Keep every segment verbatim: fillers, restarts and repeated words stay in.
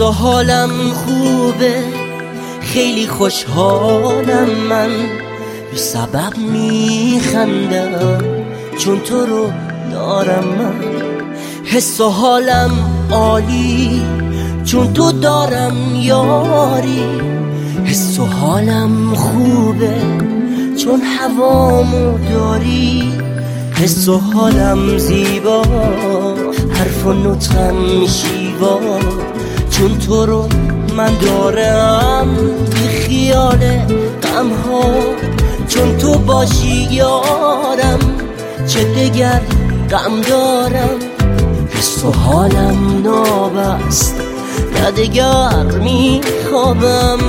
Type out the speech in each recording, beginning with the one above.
و حالم خوبه، خیلی خوشحالم من، بی سبب میخندم چون تو رو دارم من. حس و حالم عالی چون تو دارم یاری، حس و حالم خوبه چون هوامو داری، حس و حالم زیبا، حرف و نطقم شیوا، چون تو رو من دارم، بی خیال غم ها، چون تو باشی یارم، چه دگر غم دارم. حس و حالم نابست، نه دگر میخوابم.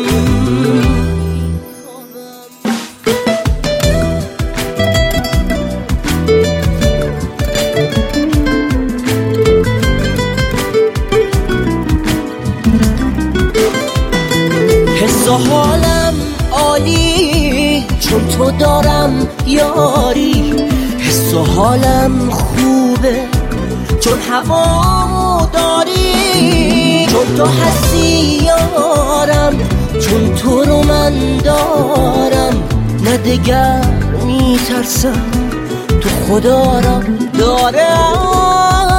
حس و حالم عالی چون تو دارم یاری، حس و حالم خوبه چون هوامو داری، چون تو هستی یارم، چون تو رو من دارم، نه دگر میترسم، تو خدا را دارم.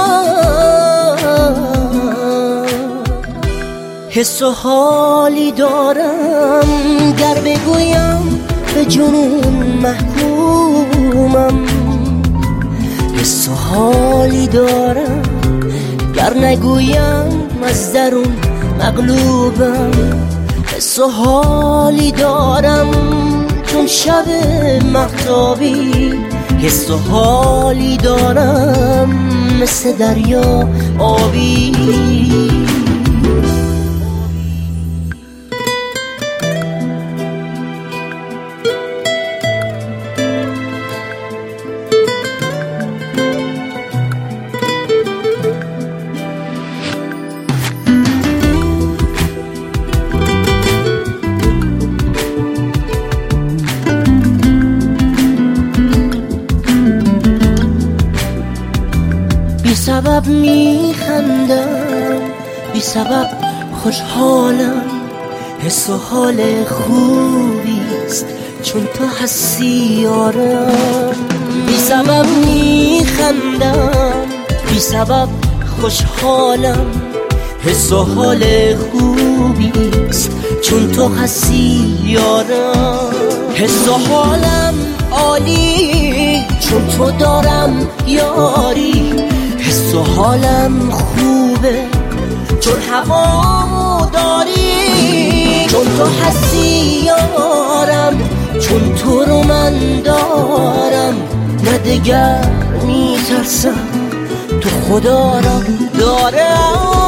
حس و حالی دارم گر بگویم به جنون محکومم، حس و حالی دارم گر نگویم از درون مغلوبم، حس و حالی دارم چون شب مهتابی، حس و حالی دارم مثل دریا آبی. بی سبب میخندم، بی سبب خوشحالم، حس و حال خوبیست چون تو هستی یارم. بی سبب میخندم، بی سبب خوشحالم، حس و حال خوبیست چون تو هستی یارم. حس و حالم عالی چون تو دارم یاری، حس و حالم خوبه چون هوامو داری، چون تو هستی یارم، چون تو رو من دارم، نه دگر میترسم، تو خدا را دارم.